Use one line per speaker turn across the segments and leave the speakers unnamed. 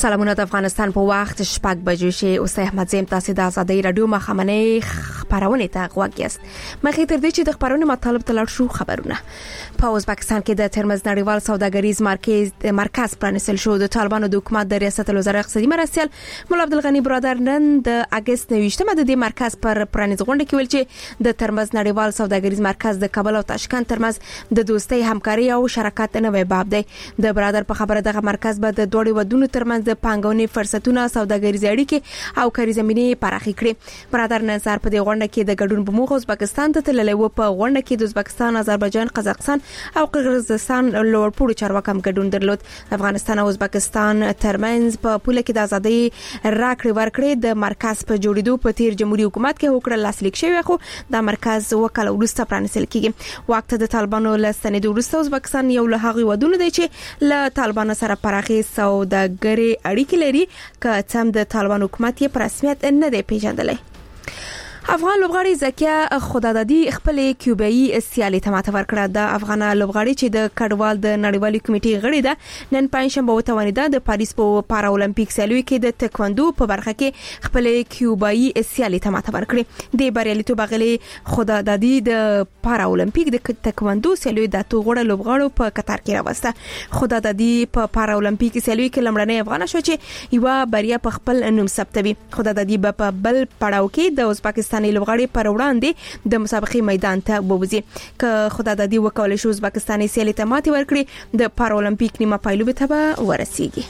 سلامونه د افغانستان په وخت شپږ بجو شي اوس احمد زیم تاسو د ازادي رادیو مخامنۍ خبرونه ته غوږیاست. مخکې تر دې چې د خبرونو مطالب ته لاړ شو خبرونه. په ازبکستان کې د ترمز نړیوال سوداګریز مرکز پرانیستل شو. د طالبانو د حکومت د ریاست الوزرا اقتصادي مرستیال مولا عبدالغنی برادر نن د اگست 29مه د دې مرکز پر پرانیز غونډه کې ویل چې د ترمز نړیوال سوداګریز مرکز د کابل او تاشکند ترمز د دوستۍ همکاري او شراکت نوې باب دی. د برادر په خبره دغه مرکز به د دوړې ودونو ترمنځ د پانګونې فرصتونه سوداګریزي اړیکې او کاري زمینې پراخې کړي. برادر نصر په دې غونډه کې د ګډون په موخه ازبکستان ته تللی و. په غونډه کې د ازبکستان، آذربایجان، قزاقستان او قرغیزستان لوړپوړو چارواکو هم ګډون درلود. افغانستان او ازبکستان ترمنځ په پوله کې د ازادي راکړې ورکړې د مرکز په جوړېدو په تیر جمهوریت حکومت کې هوکړه لاسلیک شوی، خو د مرکز وکړه وروسته پرانیستل کیږي. وخت د طالبانو لستنې وروسته ازبکستان یو له هغه ودونه دی چې له طالبانو سره پراخي سوداګري اړیکې لري، که څم د طالبان حکومت یې په رسمیت نه دی پیژندلی. افغان لوبغاړي زکیه خدادادي خپل کیوبایي سیالي ته ماته ورکړه. د افغان لوبغاړي چې د کډوال د نړیوالي کمیټې غړي ده نن پنځشنبه وتوانیده د پاریس په پارا اولمپیک سیالیو کې د تکواندو په برخه کې خپل کیوبایي سیالي ته ماته ورکړه. د بریالیتوب غلي خدادادي د پارا اولمپیک د تکواندو سیالیو د توغړه لوبغاړو په قطار کې راوسته. خدادادي په پارا اولمپیک سیالیو کې لمړنۍ افغان شو چې یو بریا په خپل نوم ثبتوي. خدادادي په بل پړاو کې د ازبکستان لوبغاړي پر وړاندې د مسابقې میدان ته ووځي. که خدادادي وکولای شي ازبکستاني سیالي ته ماتې ورکړي، د پارا اولمپیک نیمه پایلو ته به ورسیږي.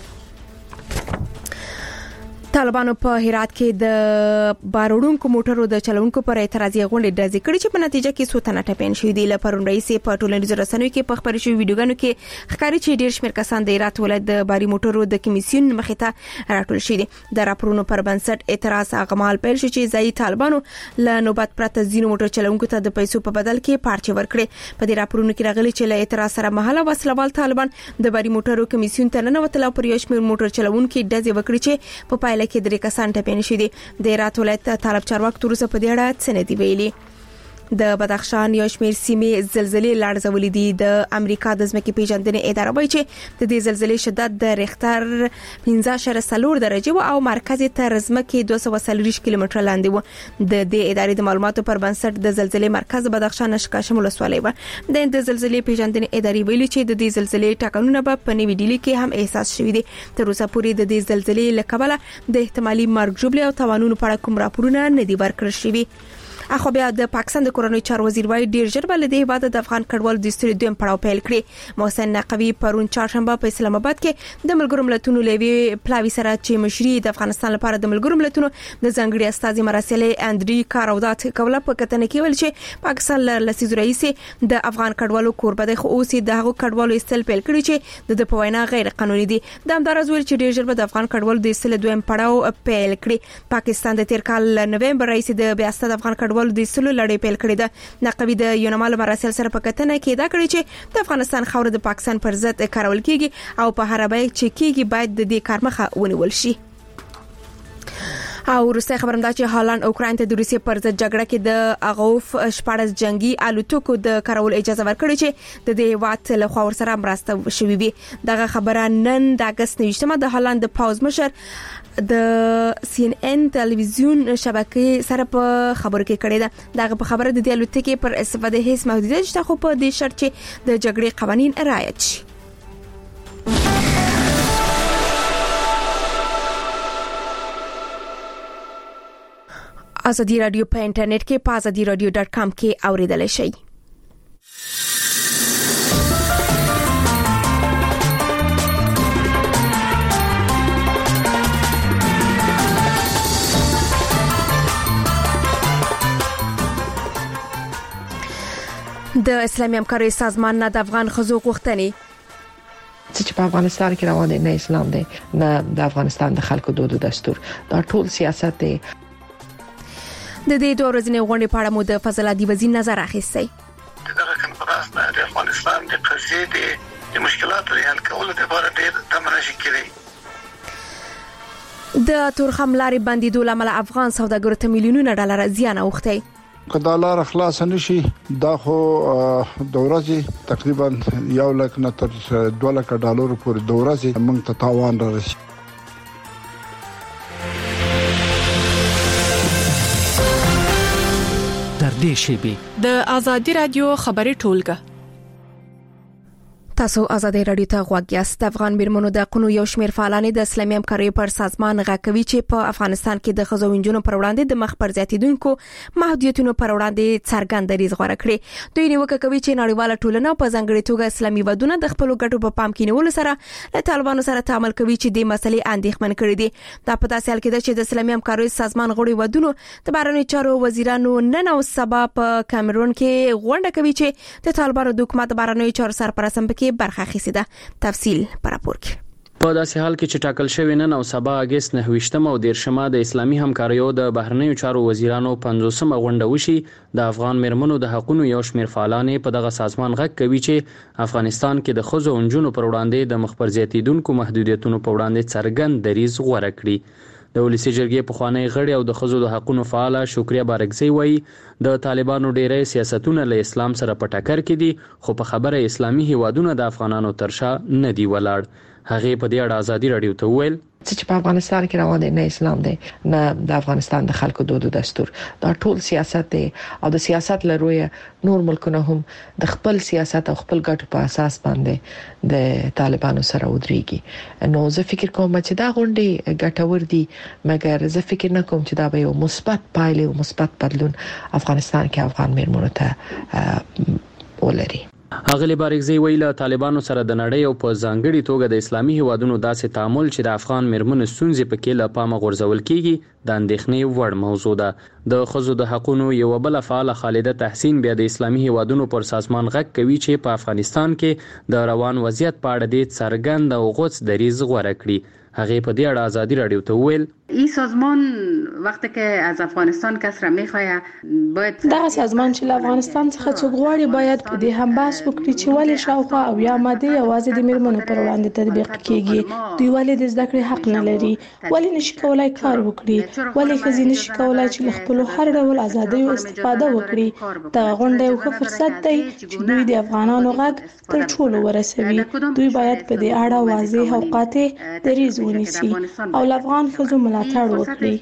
طالبانو په هرات کې د باروړونکو موټرو د چلونکو پر اعتراضي غونډه ډزې کړې چې په نتیجه کې څو تنه ټپيان شوي دي. لپاره رئیس په ټولنیزو رسنیو کې په خبري شوی ویډیوګانو کې ښکاري چې ډیر شمېر کسان د هرات ولایت د باري موټرو د کمیسیون مخې ته راټول شوي دي. د راپورونو پر بنسټ اعتراض اغمال پیل شو چې ځای طالبانو له نوبت پرته ځینو موټر چلونکو ته د پیسو په بدل کې پارچه ورکړي. په دې راپورونو کې راغلي چې له اعتراض سره مهاله وسلوال طالبان د باري موټرو کمیسیون ته ننوتل او پر یو شمېر موټر چلونکو ډزې وکړي چې په پایله کې درې کسان پینشي دي. د هرات ولایت طالب چارواک تر اوسه په دې اړه څه نه دی ویلي. د بدخشان یو شمېر سیمې زلزلې لړزولې دي. د امریکا د ځمکې پیژندنې اداره وایي چې د دې زلزلې شدت د ریختر 15.4 درجه او مرکز تر ځمکې 240 کیلومتره لاندې و. د دې ادارې د معلوماتو پر بنسټ د زلزلې مرکز بدخشان اشکاشم ولسوالۍ و. د زلزلې پیژندنې ادارې ویلي چې د دې زلزلې ټاکنونه په نوې ډیلی کې هم احساس شوي دي. تر اوسه پورې د دې زلزلې لکبله د احتمالي مرګ ژوبلې او توانونو په اړه کوم راپورونه نه دي ورکړل شوي. اخو بیا د پاکستان د کورنۍ چارو وزیر وای ډیر ژر بل د هیواد د افغان کډوال د ستړي دویم پړاو پیل کړی. محسن نقوی پرون چهارشنبه په اسلام آباد کې د ملګرو ملتونو لوی پلاوی سره چې مشري د افغانستان لپاره د ملګرو ملتونو د ځنګړي استازي مراسل اندري کاراودات کوله په کتنه کې ویل چې پاکستان له لسیز رئیس د افغان کډوالو کوربه د خو اوسې د هغو کډوالو استل پیل کړی چې د په وینا غیر قانوني دي. د همدارز ویل چې ډیر ژر د افغان کډوالو د استل دویم پړاو پیل کړی. پاکستان د تیر کال نوومبر رئیس د بیاست د افغان کډوالو د استل لړۍ پیل کړې ده. نقوی د یونمال مراسل سره په کتنه کې دا کړی چې د افغانستان خاور د پاکستان پر ضد کارول کیږي او په هر بیه چې کیږي باید د دې کار مخه ونیول شي. او روسي خبرم دا چې هالند اوکراین ته د روسي پر ضد جګړه کې د اغوف 14 جنگي الوتکو د کارول اجازه ورکړي چې د دې وخت له خوا سره مرسته شوي وي. دغه خبره نن د اگست 29مه د هالند د پاوز مشر د CNN تلویزیون شبکې سره په خبرو کې کړې ده. دغه په خبره د دې الوتکې پر استفاده هیڅ محدودیت نشته، خو په دې شرط چې د جګړې قوانین رعایت شي. ازادي رادیو په انټرنیټ کې په azadiradio.com کې اوریدل شئ. د اسلامي همکارۍ سازمان نه د افغان ښځو غوښتنې
چې په افغانستان کې روان دي، نه اسلام دی نه د افغانستان د خلکو دود او دستور، دا ټول سیاست دی.
د دې دوه ورځې غونډې په اړه مو د فضل عادي وزیر نظر اخیستی.
دغه کنفرانس د افغانستان د قضیې د مشکلاتو حل کولو لپاره ډېر تمرکز کړی.
د تورخم لارې بندیدو لامل افغان سوداګرو ته میلیونونه ډالر زیان اوښتی.
کله لار خلاص نشي دا خو د ورځې تقریبا 1 لک نه تر 2 لک ډالر پورې د ورځې موږ ته تاوان رارسي.
نږدې شي.
د آزادي رادیو خبري ټولګه.
تاسو آزادي رادیو ته غوږ یاست. د افغان میرمنو د حقوقو یو شمېر فعالان د اسلامي همکارۍ پر سازمان غاکوي چې په افغانستان کې د ښځو ونجونو پر وړاندې د مخ پر زیاتیدونکو محدودیتونو پر وړاندې څرګند دریځ غوره کړي. دوی نیوکه کوي چې نړیواله ټولنه په ځانګړي توګه اسلامي ودونه د خپل ګټو په پام کې نیولو سره له طالبانو سره تعامل کوي چې د مسلې اندېښمن کړي دي. دا په داسې حال کې ده چې د اسلامي همکارۍ سازمان غړي ودونو د بهرنیو چارو وزیرانو نن او سبا په کامرون کې غونډه کوي چې د طالبانو د حکومت بهرنیو چارو سرپرست کې برخه اخیسته. تفصیل پر راپور کې.
په داسې حال کې چې ټاکل شوی نن او سبا اگست 9 او 13 د اسلامي همکاریو د بهرنیو چارو وزیرانو 50مه غونډه وشي، د افغان میرمنو د حقوقو یو شمېر فعالانې په دغه سازمان غږ کوي چې افغانستان کې د ښځو او نجونو پر وړاندې د مخ پر زیاتیدونکو محدودیتونو په وړاندې څرګند دریځ غوره کړي. د ولسی جرګې پخوانی غړي او د ښځو د حقوقو فعال شکریا بارکزی وایي د طالبانو ډېری سیاستونه له اسلام سره په ټکر کې دي، خو په خبره اسلامي هیوادونه د افغانانو ترشا نه دی ولاړ. هغه په دې اړه آزادي رادیو ته وویل
چې په افغانستان کې روان دي نه اسلام دی نه د افغانستان د خلکو دود او دستور، دا ټول سیاست دی او د سیاست لروي نور ملکونه هم د خپل سیاست او خپل ګټو په اساس باندې د طالبانو سره ودرېږي. نو زه فکر کوم چې دا غونډې ګټور دي، مګر زه فکر نه کوم چې دا به یو مثبت پایله او مثبت بدلون افغانستان کې افغان میرمنو ته ولري.
اغلی بارکزی ویله طالبانو سره د نړۍ او په ځانګړي توګه د اسلامي هیوادونو داسې تعامل چې د افغان میرمنو ستونزې پکې له پامه غورځول کیږي د اندېښنې وړ موضوع ده. د ښځو د حقوقو یو بل فعال خالده تحسین بیا د اسلامي هیوادونو پر سازمان غږ کوي چې په افغانستان کې د روان وضعیت په اړه د څرګند او غوڅ دریځ غوره کړي. هغه په دې اړه آزادي رادیو ته وویل
این سازمان وقتی که از افغانستان کس را میخواه باید
دغه سازمان چې له افغانستان څخه څوک غواړي باید په دې هم بحث وکړي چې ولې شاوخوا او یا ماده یوازې د میرمنو پر وړاندې تطبیق کیږي. دوی ولې د زده کړې حق نه لري، ولې نشي کولای کار وکړي، ولې ښځې نشي کولای چې له خپل هر ډول ازادۍ استفاده وکړي. دغه غونډه یو ښه فرصت دی چې دوی د افغانانو غږ تر ټولو ورسوي. دوی باید په دې اړه واضح او قاطع دریځ ونیسي او له افغان ښځو ملاتړ وکړي.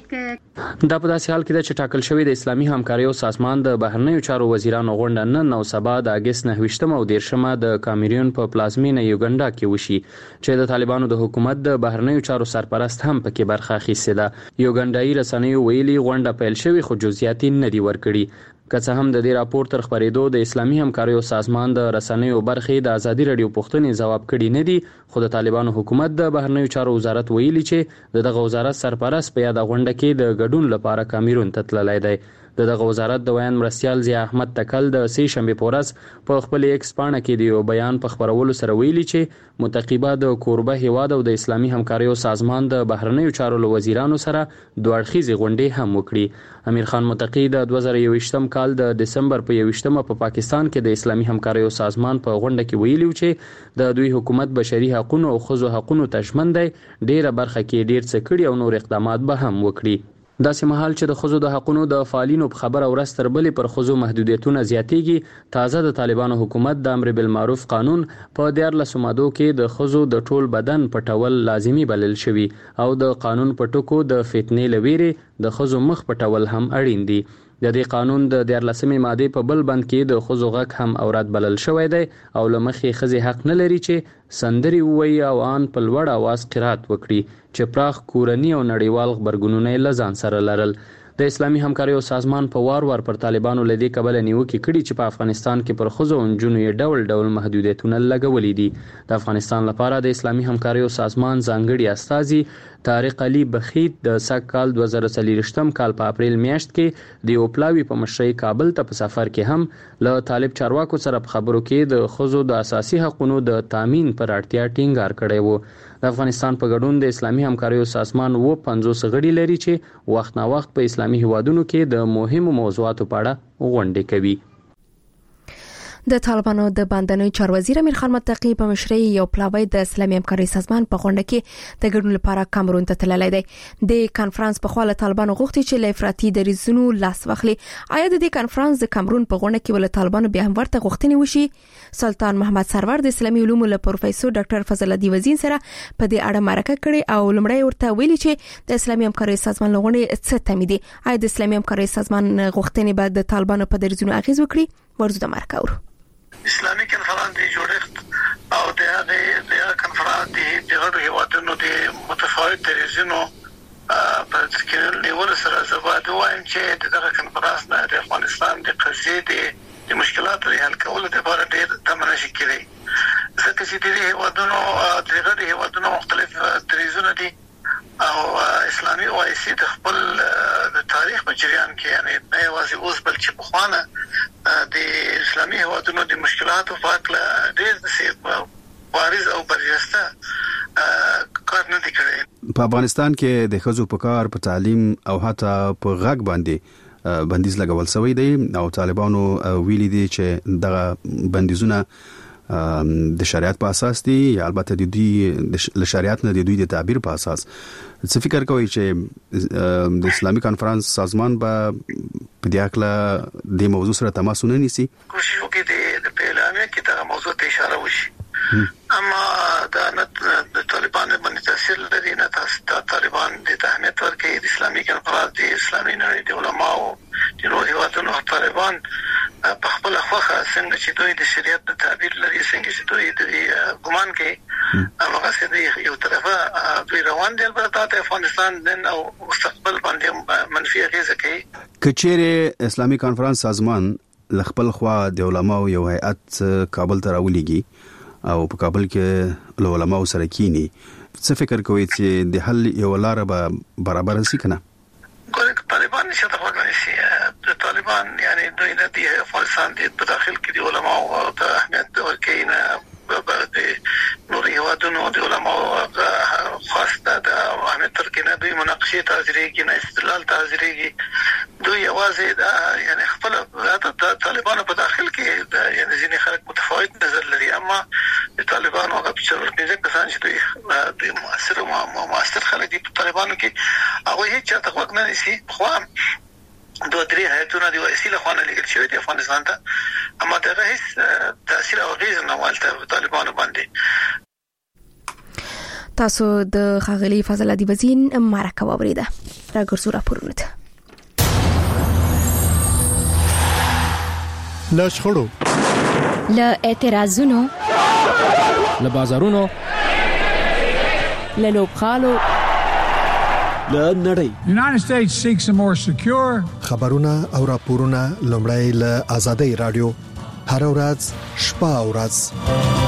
دا په داسې حال کې ده چې ټاکل شوی د اسلامي همکاریو سازمان د بهرنیو چارو وزیرانو غونډه نن او سبا د اگست 9 او 13 د کامرون په پلازمینه یوګنډا کې وشي چې د طالبانو د حکومت د بهرنیو چارو سرپرست هم پکې برخه اخیسته ده. یوګنډایي رسنیو ویلي غونډه پیل شوی خو جزئیات نه دی ورکړي. که څه هم د دې راپور تر خبرېدو د اسلامي همکاریو سازمان د رسنیو برخې د آزادي رادیو پوښتنې ځواب کړي نه دي، خو د طالبانو حکومت د بهرنیو چارو وزارت ویلي چې دغه وزارت سرپرست په یاد غونډه کې د ګډون لپاره کامرون ته تللی دی. دغه وزارت د ویان مرستیال ضیا احمد تکل د سې شنبه پورس په خپل ایکس پاڼه کې د یو بیان په خبرولو سره ویلي چې متقیبه د کوربه هیواد او د اسلامي همکاریو سازمان د بهرنیو چارو وزیرانو سره دوه اړخیزې غونډې هم وکړي. امیر خان متقی د 2021 کال د دسمبر په 21 په پاکستان کې د اسلامي همکاریو سازمان په غونډه کې ویلي چې د دوی حکومت بشري حقوقو او ښځو حقوقو ته ژمن دی، ډیره برخه کې ډیر څه کړي او نور اقدامات به هم وکړي. داسې مهال چې د ښځو د حقوقو د فعالینو په خبره ورځ تر بلې پر ښځو محدودیتونه زیاتېږي، تازه د طالبانو حکومت د امر بالمعروف قانون په 14 مادو کې د ښځو د ټول بدن پټول لازمی بلل شوی او د قانون په ټکو د فتنې لويري د ښځو مخ پټول هم اړین دي. د دې قانون د 14 ماده په بل بند کې د ښځو غږ هم اورات بلل شوی دی او لمخې ښځې حق نه لري چې سندري ووایي او ان په لوړ आवाज قرات وکړي چې پراخ کورنی او نړیوال خبرګونونه لزان سره لرل. د اسلامي همکاریو سازمان په وار پر طالبانو لدی قبل نیوکه کړي چې په افغانستان کې پر ښځو او نجونو ډول ډول محدودیتونه لګولې دي. د افغانستان لپاره د اسلامي همکاریو سازمان ځانګړي استازي طارق علي بخیت د سکهال 2023 کال په اپریل میاشت کې د اوپلاوی په مشرۍ کابل ته په سفر کې هم له طالب چارواکو سره په خبرو کې د ښځو د اساسي حقوقو د تامین پر اړتیا ټینګار کړی وو. د افغانستان په ګډون د اسلامي همکاریو سازمان 50 غړي لري چې وخت نا وخت په اسلامي هیوادونو کې د مهمو موضوعاتو په اړه غونډې کوي.
د طالبانو د باندنوي چارو وزیر امیر خان متقی په مشرۍ یو پلاوی د اسلامي همکارۍ سازمان په غونډه کې د ګډون لپاره کامرون ته تللی دی. د کانفرنس په خوا له طالبانو غوښتي چې له افراطي دریځونو لاس واخلي. آیا د دې کانفرنس د کامرون په غونډه کې ول طالبانو بیا هم ورته غوښتنې وشي؟ سلطان محمد سرور د اسلامي علومو له پروفیسور ډاکټر فضل الدین وزین سره په دې اړه مرکه کړې او لمړی ورته ویلي چې د اسلامي همکارۍ سازمان لغونې څه تمې دي. آیا د اسلامي همکارۍ سازمان غوښتنې بعد د طالبانو په دریځونو اغیز وکړي؟ ورزو د مرکه اورو.
اسلامي کنفرانس دی جوړښت او د کنفرانس دی دغه هیوادونو د متفاوت دریځونو په ذکر نیول سره زباده وایم چې دغه کنفرانس نه د افغانستان د قضیې د مشکلاتو حل کولو لپاره ډېر تمرکز کوي. ځکه چې د هیوادونو هیوادونو مختلف دریځونه دي او اسلامي اوایسي د خپل د تاریخ په جریان کې یعنی نه یوازې اوس بلکې په خوانه د اسلامي هیوادونو د مشکلاتو په اړه ډېر بارز او برجسته کار نه دی کړی.
په افغانستان کې د ښځو په کار په تعلیم او حتی په غږ باندې بندیز لګول شوی دی او طالبانو ویلي دي چې دغه بندیزونه د شریعت په اساس دي یا البته د دوی له شریعت نه د دوی د تعبیر په اساس. څه فکر کوي چې د اسلامي کانفرنس سازمان به په دې اړه د موضوع سره تماس ونیسي؟
کوشش وکړي د اعلامیه کې دا موضوع ته اشاره وشي. اما د طالبان باندې تاثیر لري نه تاسو طالبان د اهمیت ورکړي د اسلامي کنفرانس د اسلامي نړۍ د علماو د نورو هیوادونو طالبان په خپل خوخه څنګه چې دوی د شریعت د تعبیر لري څنګه چې دوی د ګمان کوي هغه څه یو طرفه دوی روان دي البته د افغانستان نن او مستقبل باندې منفي اغیزه کوي.
کچېره اسلامي کانفرنس سازمان خپل خوا د علماو یو هیئت کابل ته راولېږي او په کابل کې له علماو سره کینی، څه فکر کوي چې د حل یو لار به برابر شي کنه؟
طالبان نشته افغانستان د طالبان یعنی دوی نه دی افغانستان د داخل کې د علماو او د اهمیت ورکړي نه د نوري هیوادونو د علماو خاصه د اهمیت ورکړي نه دوی مناقشه تاجرېږي نه استدلال تاجرېږي دوی یوازې یعنی خپل د طالبانو په داخل کې یعنی ځینې خلک متفاوت نظر لري اما د طالبانو هغه چې ورته کسان چې دوی د مؤثر خلک دي په طالبانو کې هغه هیڅ چاته وخت نه نشي خو دوه درې هیاتونه دی وسیله خوانه لګل شوی دی افغانستان ته اما دا هیڅ تاثیر او غیز نه والته طالبانو باندې.
تاسو د خاغلی فضل الدین وزین مرکه ووریده راګرځو راپورونه ته
له شخړو
له اعتراضونو
له بازارونو
له لوبخالو
له نړۍ.
United States seeks a more secure
خبرونه او راپورونه لومړی له آزادۍ رادیو هر ورځ شپه او ورځ.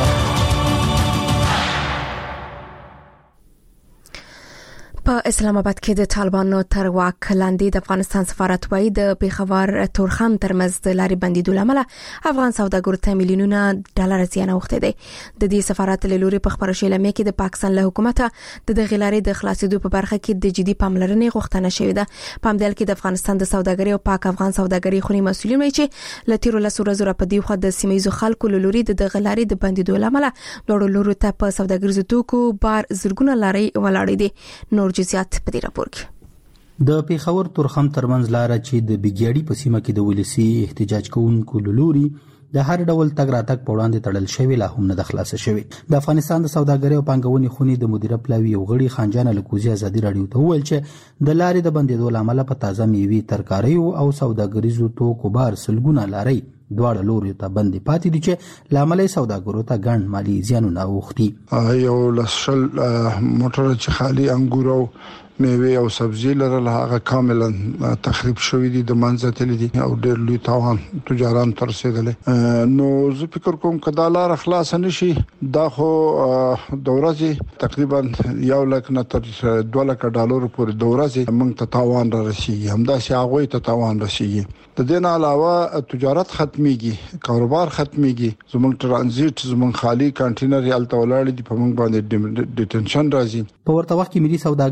په اسلام آباد کې د طالبانو تر واک لاندې د افغانستان سفارت وايي د پیښور تورخم ترمنځ د لارې بندیدو لامل افغان سوداګرو ته میلیونونه ډالر زیان اوښتی دی. د دې سفارت له لوري په خبرو شوې لمې کې د پاکستان له حکومت د دغې لارې د خلاصېدو په برخه کې د جدي پاملرنې غوښتنه شوې ده. په همدې کې د افغانستان د سوداګرۍ او پاک افغان سوداګرۍ خونی مسؤلین وایي چې له تیرو لسو ورځو را په دې خو د سیمایي خلکو له لوري د دغې لارې د بندیدو لامل دوړو لورو ته په سوداګریزو توکو بار زرګونه لارې ولاړې دي. نور جزئیات په دې راپور کې.
د پیښور تورخم ترمنځ لار چې د بګیاړي په سیمه کې د ولسی احتجاج کوونکو لوري د هر ډول تګ راتګ په وړاندې تړل شوی لا هم نه د خلاص شوی. د افغانستان د سوداګرۍ او پانګونې خونی د مدیر پلاوی او غړي خانجان لکوزي ازادي رادیو ته وویل چې د لارې د بندیدو لامل په تازه میوي ترکاري او سوداګریزو توکو بار سلګونه لاري دواړه لوري ته بندي پاتې دي چې لامل سوداګرو ته ګڼ مالی زیانونه اوښتي.
یو لسل موټر چې خالي انګور او میوه او سبزی لرل هغه کاملا تخریب شوی دي د منځ ته دي او ډېر لوی تاوان تجاران تر رسیدلې. نو زه فکر کوم کدا لار خلاص نشي دا خو دورځي تقریبا 1 لک نه تر 2 لک ډالر پورې دورځي موږ ته تاوان را رسیږي همدا سي هغه ته تاوان رسیږي. د دې نه علاوه تجارت ختميږي کاروبار ختميږي زموږ ترانزیت زموږ خالي کانټینر یالته ولاړ دي په موږ باندې ډیټنشن راځي.
په ورته وخت کې ملي سوداګر او پنګرا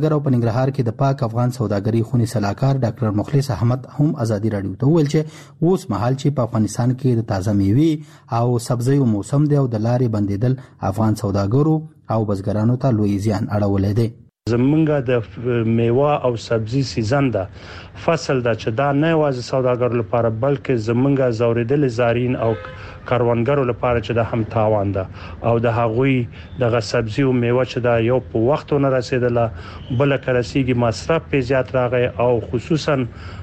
ننګرهار کې د پاک افغان سوداګرۍ خونې سلاکار ډاکټر مخلص احمد هم ازادي رادیو ته وویل چې اوس مهال چې په افغانستان کې د تازه میوې او سبزیو موسم دی او د لارې بندیدل افغان سوداګرو او بزګرانو ته لوی زیان اړولی دی.
زمونږ د میوه او سبزی سیزن ده فصل ده چې دا نه یوازې سوداګرو لپاره بلکې زمونږ زوریدل زارین او کاروانګرو لپاره چې د هم تاوان ده او د هغوی د سبزی او میوه چې دا یو په وخت نه رسیدله بل کرسیږي مصرف په زیات راغی او خصوصا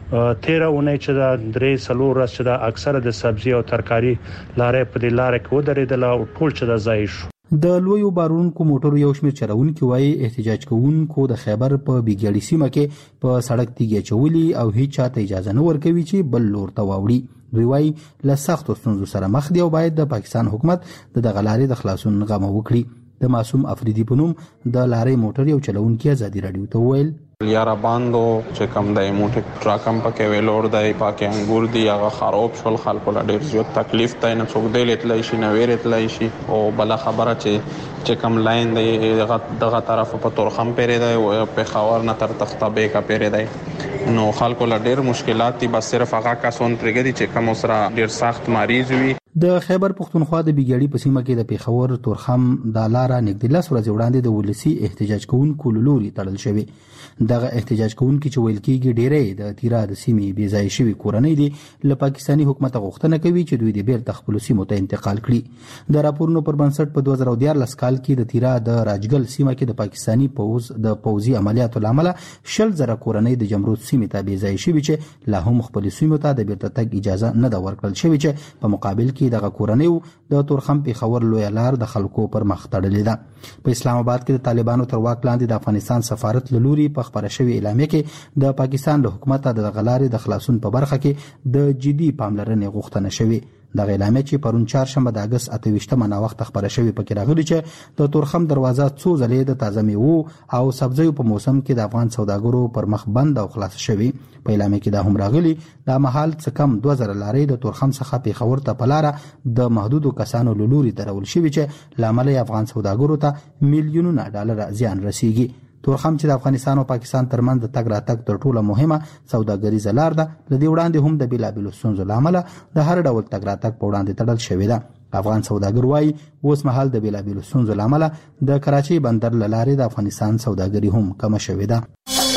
13 اونۍ چې دا 3 ورځې چې دا اکثره د سبزی او ترکاری لارې په دې لارې کې ودرېدل او ټول چې دا ځای شو.
د لویو بارونکو موټرو یو شمېر چلوونکي وایي احتجاج کوونکو د خیبر په بیګړی سیمه کې په سړک تیږه چولي او هیڅ چاته اجازه نه ورکوي چې بل لور ته واوړي. دوی وایي له سختو ستونزو سره مخ دي او باید د پاکستان حکومت د غلارې د خلاصون غم وکړي. د معصوم افریدي په نوم د لارې موټر یو چلوونکي ازادي رادیو ته وویل
یاره باندو چې کم د موټر ټراکم پکې ویلور دی پاکه انګور دی هغه خراب شول خلکو لا ډیر زیات تکلیف دی نه څوک دی لتلای شي نه ویرتلای شي او بل خبره چې کم لاین دی دغه طرف په تورخم پیری دی او په خاور نه تر تختابه کا پیری دی نو خلکو لا ډیر مشکلات دي بس صرف هغه کسون پرګدي چې کوم سره ډیر سخت مریض وي.
د خیبر پختونخوا د بیګړی په سیمه کې د پیښور تورخم د لارا نږدې لاس ورځ وړاندې د ولسی احتجاج کوونکو لوري تړل شوی. دغه احتجاج کوونکي چې ویل کېږي ډېرې د تیرا د سیمې بې ځای شوی کورنۍ دي له پاکستاني حکومت غوښتنه کوي چې دوی د بیرته خپل سیمو ته انتقال کړي. د راپورونو پر بنسټ په 2014 کال کې د تیرا د راجګل سیمه کې د پاکستاني پوز د پوزي عملیاتو لامل 10,000 کورنۍ د جمرود سیمې ته بې ځای شوی چې لا هم خپل سیمو ته د بیرته تګ اجازه نه دا ورکړل شوی چې په مقابل کې دغه کورنۍ د تورخم پیښور لوی لار د خلکو پر مخ تړلې ده. په اسلام آباد کې د طالبانو تر واک لاندې د افغانستان سفارت لوري په خبره شوی اعلامیه کې د پاکستان له حکومت د غلارې د خلاصون په برخه کې د جدي پاملرنې غوښتنه شوی. د اعلامیه چې پرون چهارشنبه د اگست 28 نا وخت خبره شوی پکې راغلی چې د تورخم دروازه څو ځلې د تازه میوه او سبزیو په موسم کې د افغان سوداګرو پر مخ بند او خلاص شوی. په اعلامیه کې دا هم راغلی د مهال څه کم 2000 لارې د تورخم څخه پیښور ته پلاره د محدودو کسانو لوري درول شوی چې لامل افغان سوداګرو ته میلیونونه ډالر زیان رسیږي. تورخم چې د افغانستان او پاکستان ترمنځ د تګ راتګ تر ټولو مهمه سوداګریزه لار ده لدې وړاندې هم د بیلابیلو ستونزو لامل د هر ډول تګ راتګ په وړاندې تړل شوی ده. افغان سوداګر وايي اوس مهال د بیلابیلو ستونزو لامل د کراچي بندر لارې د افغانستان سوداګري هم کم شوې ده.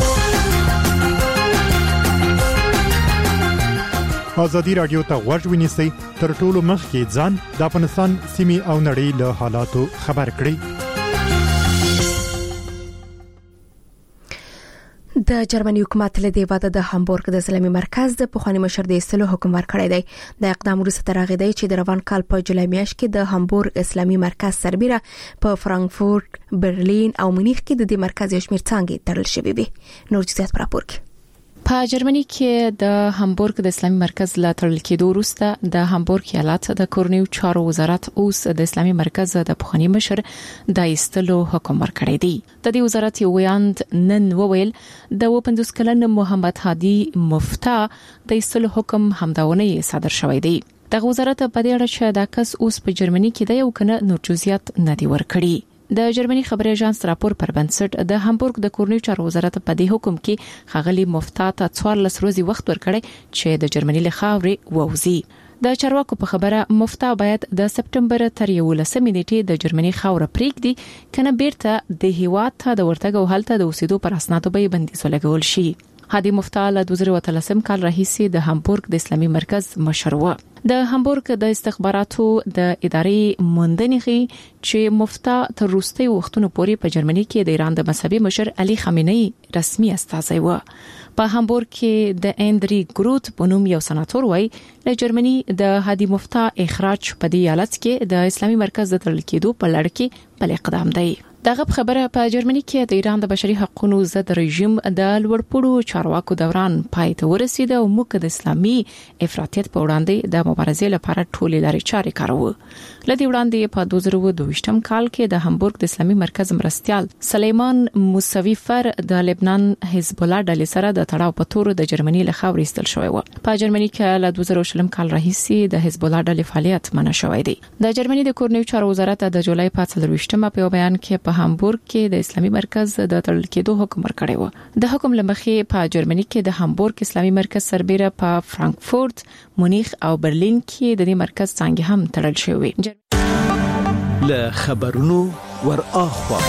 ازادي رادیو ته غوږ ونیسئ تر ټولو مخکې ځان د افغانستان سیمې او نړۍ له حالاتو خبر کړئ.
د جرمني حکومت له دی واده د هامبورګ د اسلامي مرکز د پخوانی مشر د استلو حکم ورکړی دی. د اقدام وروسته ترغه دی چې د روان کال په جولای میاشت کې د هامبورګ اسلامي مرکز سربېره په فرانکفورت، برلین او مونیخ کې د دې مرکز یو شمېر څانګې تړل شوې وي. نور جزئیات پر راپور کې.
په جرمني کې د هامبورګ د اسلامي مرکز لا تړل کېدو وروسته د هامبورګ ایالت د کورنیو چارو وزارت اوس د اسلامي مرکز د پخوانی مشر د ایستلو حکم ورکړی دی. د دې وزارت یو ویاند نن وویل د 50 کلن محمد هادي مفتا د ایستلو حکم همداونه صادر شوی دی. د وزارت په دې اړه چې دا کس اوس په جرمني کې دی او کنه نور جزئیات نه دی ورکړي. د جرمني خبري اژانس راپور پر بنسټ د هامبورګ د کورنیو چارو وزارت په دې حکم کې خغلی مفتا ته 14 ورځې وخت ورکړی چې د جرمني له خاورې ووزي. د چارواکو په خبره مفتا باید د سپټمبر تر 11 نیټې د جرمني خاور پریږدي کنه بیرته د هیواد ته د ورتګ او هلته د اوسېدو پر اسنادو به بندیز ولګول شي. هادي مفتا له 2013 کال راهیسې د هامبورګ د اسلامي مرکز مشر و. د هامبورګ د استخباراتو د ادارې موندنې غي چې مفتا تر وروستي وختونو پورې په جرمني کې د ایران د مذهبي مشر علي خامنه‌ای رسمي استازی و. په هامبورګ کې د اندري ګروت په نوم یو سناتور وای له جرمني د هادي مفتا اخراج په دې حالت کې د اسلامي مرکز د تړل کېدو په لړ کې بل اقدام دی. دغه خبره په جرمني کې د ایران د بشري حقوقو ضد رژیم د لوړپوړو چارواکو دوران پای ته ورسید او موږ د اسلامي افراطیت په وړاندې د مبارزې لپاره ټولې لارې چارې کاروو. لدی وړاندې په 2022 کال کې د هامبورګ د اسلامي مرکز مرستيال سلیمان موسوي فر د لبنان حزب الله ډلې سره د تړاو په تور د جرمني له خاورې استل شوی و. په جرمني کې له 2020 کال راهیسې د حزب الله ډلې فعالیت منع شوی دی. د جرمني د کورنیو چارو وزارت د جولای په 24 په بیان کې په هامبورګ کې د اسلامي مرکز د تړل کېدو حکم ورکړی و. د حکم لمخې په جرمني کې د هامبورګ اسلامي مرکز سربېره په فرانکفورت، مونیخ او برلین کې د دې مرکز څنګه هم تړل شوی.
له خبرونو ور اخوا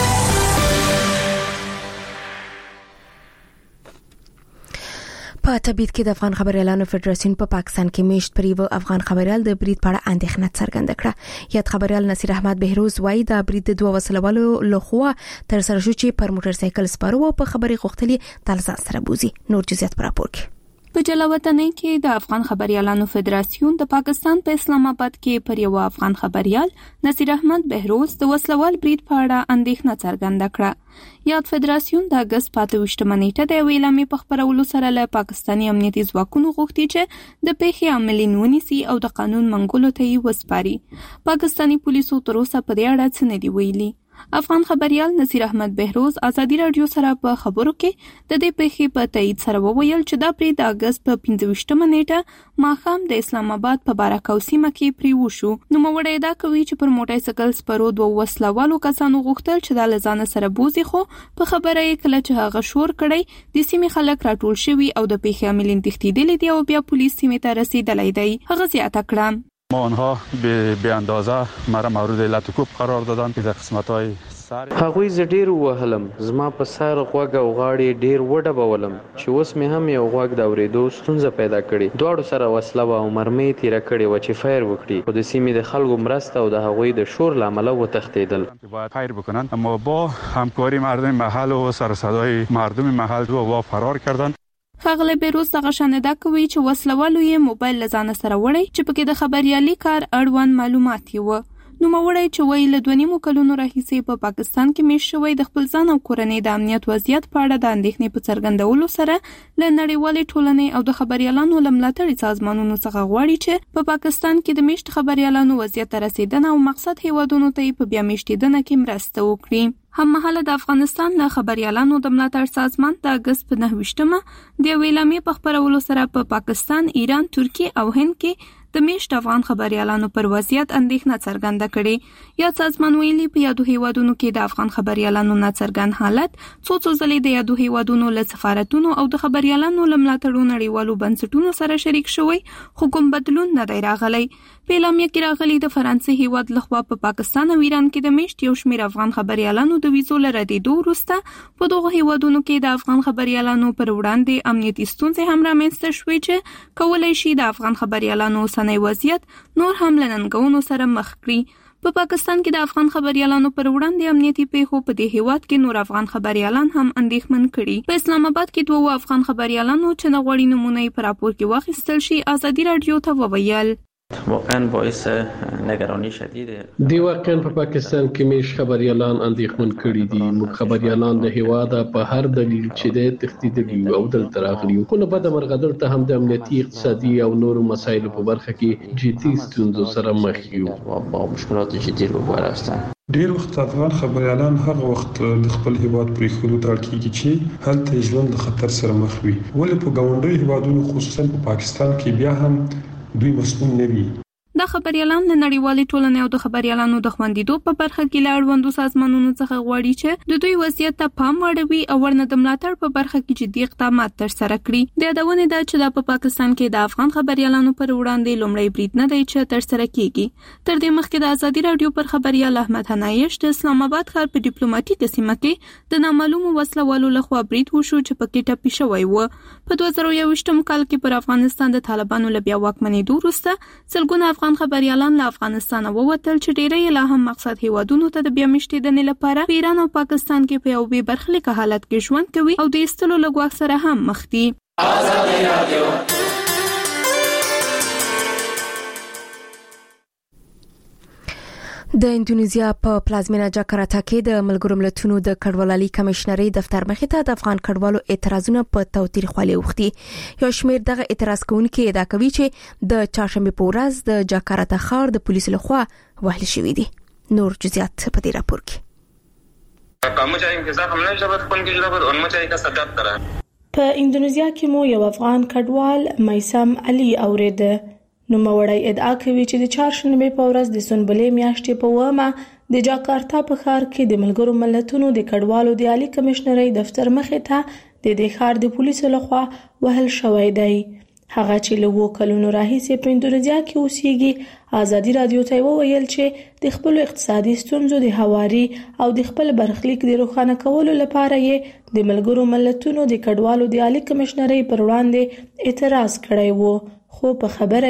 په تبعید کې د افغان خبريالانو فدراسیون په پاکستان کې میشت پریو افغان خبريال د برید په اړه اندېښنه څرګنده کړه. یاد خبريال نصیر احمد بهروز وایي د برید د دوه وسلوالو لخوا تر سره شو چې پر موټر سایکل سپارو په خبري غوښتلې تلزان سره بوزي. نور جزئیات پر راپور کې.
په جلاوطنۍ کې د افغان خبريالانو فدراسیون د پاکستان په اسلام آباد کې پر یو افغان خبريال نصیر احمد بهروز د وسلوال برید په اړه اندېښنه څرګنده کړه. یاد فدراسیون د اگست 25 نیټه د ویلامې په خبرولو سره له پاکستاني امنیتي ځواکونو غوښتي چې د پیښې عاملین ونیسي او د قانون منګولو ته یې وسپاري. پاکستاني پولیسو تر اوسه په دې اړه څه نه دی ویلي. افغان خبريال نصیر احمد بهروز ازادي رادیو سره په خبرو کې د دې پیښې په تایید سره وویل چې دا برید د اگست په 25 نیټه ماښام د اسلام آباد په بارکاو سیمه کې پریو شو. نو موړی دا کوي چې پر موټر سایکل سپرو دوه وسلوالو کسانو غوښتل چې د لزانه سره بوزي، خو په خبره یې کله چې هغه شور کړی د سیمې خلک راټول شوي او د پیښې عاملین تښتیدلي دي او بیا پولیس سیمې ته رسیدلی دی. هغه زیاته کړه
ما آنها به اندازه مرا مورد علت کوب قرار دادن که در قسمت‌های
هغوی ز ډیر وهلم، زما په سر غوږ او غاړې ډیر وډبولم چې اوس مې هم یو غوږ د اورېدو ستونزه پیدا کړې. دواړو سره وسله او مرمۍ تیره کړې و چې فایر وکړي، خو د سیمې د خلکو مرسته او د هغوی د شور له امله وتښتېدل.
باید فایر بکنن، اما با همکاری مردم محل و سر و صدای مردم محل و فرار کردن.
ښاغلی بهروز دغه شانې دا کوي چې وسلوالو یې موبایل له ځانه سره وړی چې پکې د خبریالي کار اړوند معلومات یې و. نوموړی چې وایي له 2.5 کلونو راهیسې په پاکستان کې میشت شوی د خپل ځان او کورنۍ د امنیت وضعیت په اړه د اندېښنې په څرګندولو سره له نړیوالې ټولنې او د خبریالانو له ملاتړي سازمانونو څخه غواړي چې په پاکستان کې د میشت خبریالانو وضعیت ته رسیدنه او مقصد هیوادونو ته په بیا میشتېدنه کې مرسته وکړي. هم مهاله د افغانستان له خبریالانو د ملاتړ سازمان د اگست په 9 د ویلامې په خبرولو سره په پاکستان، ایران، ترکیه او هند کې د میشت افغان خبریالانو پر وضعیت اندېښنه څرګنده کړې. یا سازمان ویلي په یادو هیوادونو کې د افغان خبریالانو ناڅرګند حالت څو ځلې د یادو هیوادونو له سفارتونو او د خبریالانو له ملاتړو نړیوالو بنسټونو سره شریک شوی، خو کوم بدلون نه دی راغلی. په اعلامیه کې راغلی د فرانسې هیواد لخوا په پاکستان او ایران کې د میشت یو شمېر افغان خبریالانو د ویزو له ردېدو وروسته په دغو هیوادونو کې د افغان خبریالانو پر وړاندې امنیتي ستونزې هم رامنځته شوې چې کولی شي د افغان خبریالانو اوسنی وضعیت نور هم له ننګونو سره مخ کړي. په پاکستان کې د افغان خبریالانو پر وړاندې امنیتي پیښو په دې هیواد کې نور افغان خبریالان هم اندېښمن کړي. په اسلام آباد کې دوه افغان خبریالانو چې نه غواړي نمونه یې په راپور کې واخیستل شي ازادي رادیو ته وویل
واقعا باعث نگرانی شدیده.
دی واقعا په پاکستان کې میش خبریالان اندېښمن کړي دي. موږ خبریالان د هیواد په هر دلیل چې د تښتیدلي او دلته راغلي، خو نه بده مرغه دلته هم د امنیتي، اقتصادي او نورو مسایلو په برخه کې جدي ستونزو سره مخ یو.
با مشکلات جدي روبرو هستند.
ډیر وخت افغان خبریالان هغه وخت د خپل هیواد پرېښودو ته اړ کېږي چې هلته ژوند له خطر سره مخ وي، ولې په ګاونډیو هیوادونو خصوصا په پاکستان کې بیا هم دوی مسؤل نه وي.
دا خبریالان د نړیوالې ټولنې او د خبریالانو د خوندیدو په برخه کې له اړوندو سازمانونو څخه غواړي چې د دوی وضعیت ته پام واړوي او ورنه د ملاتړ په برخه کې جدي اقدامات ترسره کړي. د یادونې ده چې دا په پاکستان کې د افغان خبریالانو پر وړاندې لومړی برید نه دی چې ترسره کیږي. تر دې مخکې د ازادي رادیو پر خبریال احمد حنایش د اسلام آباد ښار په ډیپلوماټیکه سیمه کې د نامعلومو وسلوالو لخوا برید وشو چې پکې ټپي شوی و. په 2021 کال کې پر افغانستان د طالبانو له بیا واکمنېدو وروسته سلګونه افغان خبریالان له افغانستان ووتل چې ډېری لا هم مقصد هیوادونو ته د بیا میشتېدنې لپاره په ایران او پاکستان کې په یو بې برخلیک حالت کې ژوند کوي او د ایستلو له ګواښ سره هم مخ دي. ازادي رادیو
د اندونیزیا په پلازمینه جاکارتا کې د ملګرو ملتونو د کډوالۍ کمشنري دفتر مخې ته د افغان کډوالو اعتراضونه په توتاریخوالي وختي. یو شمېر دغه اعتراض کوونکي ادعا کوي چې د چهارشنبه په ورځ د جاکارتا ښار د پولیسو لخوا وهل شوی دي. نور جزئیات په دې راپور کې.
په اندونیزیا کې مو یو افغان کډوال میسم علي اوریده. نو موړی ادعا کوي چې د چهارشنبه په ورځ د سنبلې میاشتې په ومه د جاکارتا په ښار کې د ملګرو ملتونو د کډوالو د عالی کمشنرۍ دفتر مخې ته د دې ښار د پولیسو لخوا وهل شوی دی. هغه چې له 2 کلونو راهیسې په اندونیزیا کې اوسېږي ازادي رادیو ته وویل چې د خپل اقتصادي ستونزو د هواري او د خپل برخلیک د روښانه کولو لپاره یې د ملګرو ملتونو د کډوالو د عالی کمشنرۍ پر وړاندې اعتراض کړی وو. خو په خبره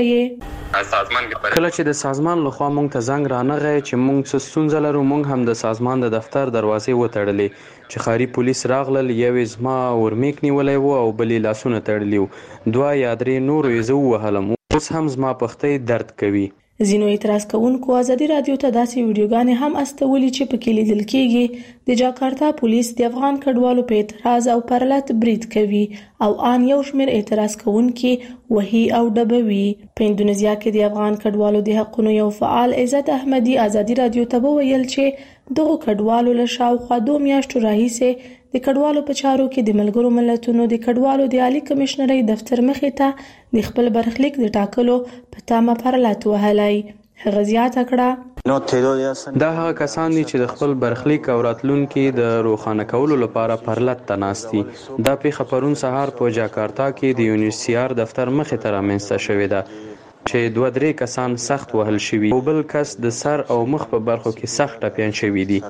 یې
کله چې د سازمان لخوا مونږ ته زنګ رانغی چې مونږ څه ستونزه لرو، مونږ هم د سازمان د دفتر دروازې وتړلې چې ښاري پولیس راغلل. یوې زما ورمیک نیولی و او بلې لاسونه تړلي وو، 2 یا 3 نورو یې زه ووهلم. اوس هم زما پښتۍ درد کوي.
ځینو اعتراض کوونکو ازادي رادیو ته داسې ویډیوګانې هم استولې چې پکې لیدل کېږي د جاکارتا پولیس د افغان کډوالو په اعتراض او پرلط برید کوي او ان یو شمېر اعتراض کوونکي وهي او ډبوي. په اندونیزیا کې د افغان کډوالو د حقونو یو فعال عزت احمدي ازادي رادیو ته وویل چې دغه کډوالو له شاوخوا 2 میاشتو راهیسې د کډوالو په چارو کې د ملګرو ملتونو د کډوالو د عالی کمشنرۍ دفتر مخې ته د خپل برخلیک د ټاکلو په تمه پرلط وهلی. هغه زیاته کړه
دا هغه کسان دي چې د خپل برخلیک او راتلونکي د روښانه کولو لپاره پرلط ته ناست دي. دا پیښه پرون سهار په جاکارتا کې د UNHCR دفتر مخې ته رامنځته شوې ده چې 2-3 کسان سخت وهل شوي او بل کس د سر او مخ په برخو کې سخت ټپیان شوي دي.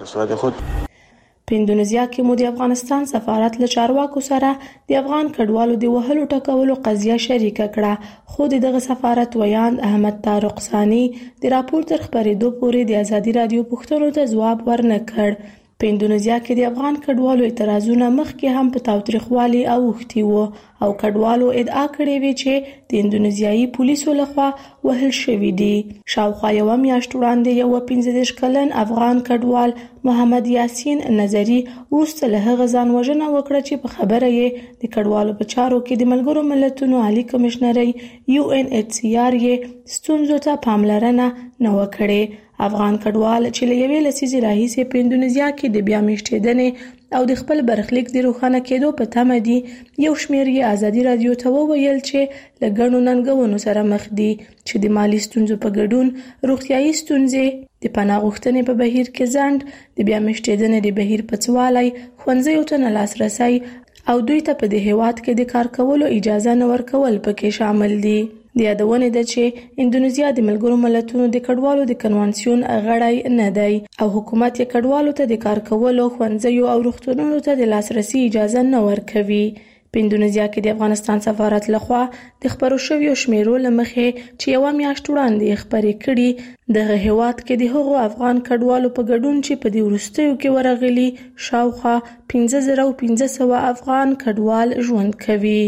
په اندونیزیا کې مو د افغانستان سفارت له چارواکو سره د افغان کډوالو د وهلو ټکولو قضیه شریکه کړه، خو دغه سفارت ویاند احمد طارق ثاني د راپور تر خبرېدو پورې د ازادي رادیو پوښتنو ته ځواب ورنه کړ. په اندونیزیا کې د افغان کډوالو اعتراضونه مخکې هم په تاوتریخوالي اوښتي وو او کډوالو ادعا کړې وې چې د اندونیزیایي پولیسو لخوا وهل شوي دي. شاوخوا 1 میاشت وړاندې یو 15 کلن افغان کډوال محمد یاسین نظری وروسته له هغه ځان وژنه وکړه چې په خبره یې د کډوالو په چارو کې د ملګرو ملتونو عالی کمشنرۍ UNHCR یې ستونزو ته پاملرنه نه وکړي. افغان کډوال چې له یوې لسیزې راهیسې په اندونیزیا کې د بیا میشتېدنې او د خپل برخلیک د روښانه کېدو په تمه دي، یو شمېر یې ازادي رادیو ته وویل چې له ګڼو ننګونو سره مخ دي چې د مالي ستونزو په ګډون روغتیایي ستونزې، د پناه غوښتنې په بهیر کې ځنډ، د بیا میشتېدنې د بهیر پڅوالی، ښوونځیو ته نه لاسرسی او دوی ته په دې هیواد کې د کار کولو اجازه نه ورکول پکې شامل دي. د یادونه ده چې اندونیزیا د ملګرو ملتونو د کډوالو د کنوانسیون غړی نه دی او حکومت یې کډوالو ته د کار کولو، ښوونځیو او روغتونونو ته د لاسرسي اجازه نه ورکوي. په اندونیزیا کې د افغانستان سفارت لخوا د خبرو شویو شمیرو له مخې چې 1 میاشت وړاندې خبرې کړي دغه هیواد کې د هغو افغان کډوالو په ګډون چې په دې وروستیو کې ورغلي شاوخوا 15,500 افغان کډوال ژوند کوي.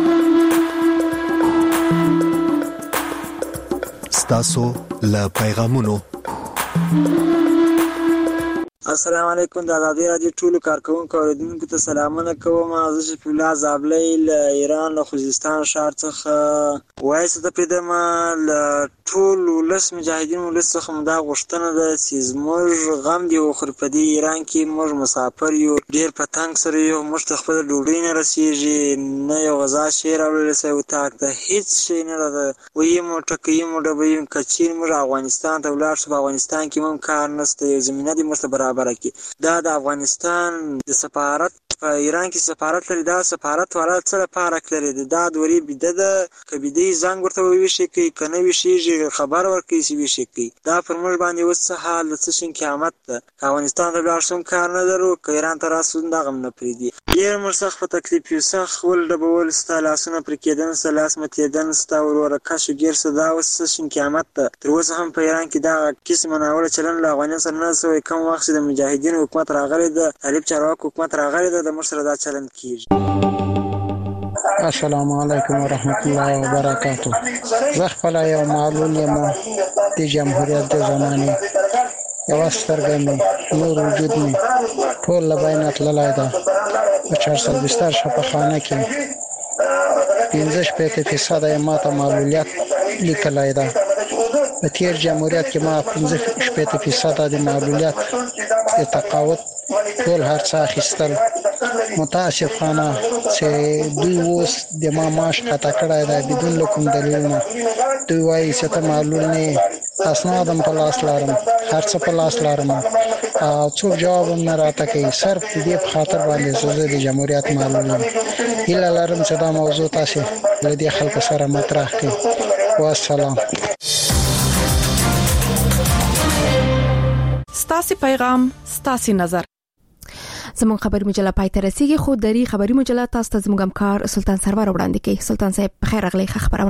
تاسو له پیغامونو
السلام علیکم. د ازادي رادیو ټولو کارکونکو اوریدونکو ته سلامونه کوم. زه شفیع الله زابلی له ایران له خوزستان ښار څخه وایسه ته پیدم. له ټول ولس مجاهدین ولس څخه مو دا غوښتنه ده چې زموږ غم دی وخوري. په دې ایران کې موږ مسافر یو، ډېر په تنګ سره یو، موږ ته خپله ډوډۍ نه رسېږي، نه یو غذا شی راوړلی شوی اتاق ته، هېڅ شی نه راته ویي مو ټکوي مو ډبوي. که چېرې موږ افغانستان ته ولاړ شو، په افغانستان کې هم کار نشته، یو زمینه دې موږ ته برابره کړي. دا د افغانستان د سفارت په ایران کې سفارت لري، دا سفارت والا څه لپاره لري؟ دا دورې بیده ده، که بیده یې زنګ ورته وویشي کوي، که نه ویشېږي خبر ورکوي چې ویشي کوي. دا پر موږ باندې اوس څه حال د څه شي قیامت ده. که افغانستان ته ولاړ شو کار نه لرو، که ایران ته راسو دا غم نه پرېږدي. ډېر موږ سخت په تکلیف یو، سخت ولډبول، ستا لاسونه پرې کېدن، ستا لاس ماتېدن، ستا وروره کش و ګیر سه، دا اوس څه شي قیامت ده. تر اوسه هم په ایران کې دغه قسمه ناوړه چلند له افغانانو سره نه سوی. کوم وخت چې د مجاهدینو حکومت راغلی ده، طالب چارواکو حکومت راغلی ده، د موږ سره دا چلند کېږي.
السلام علیکم ورحمت الله وبرکاته. زه خپله یو معلول یم د جمهوریت د زمانې، یوه سترګه مې، نور وجود مې ټول له بینه تللی ده. په 420 شفاخانه کې 65% یې ماته معلولیت لیکلی ده. په تیر جمهوریت کې ما 65% د معلولیت د تقاعد ټول هر څه اخیستل، متاسفانه چې دوی اوس د معاش قطع کړای دی بدون کوم دلیل نه. دوی وايي چې ته معلول نه اسنادم په لاس لارم، هرڅه په لاس لارم او څوک جواب نه راته کوي. صرف دې په خاطر باندې زه د جمهوریت معلول یم. هیله لرم چې دا موضوع تاسو له دې خلکو سره مطرح کړئ. والسلام.
ستاسو پیغام، ستاسو نظر.
زموږ خبري مجله پای ته رسیدي، خو دری خبري مجله تاسو ته زموږ همکار سلطان سرور وړاندې کوي. سلطان صاحب بخیر راغلی. خبرونه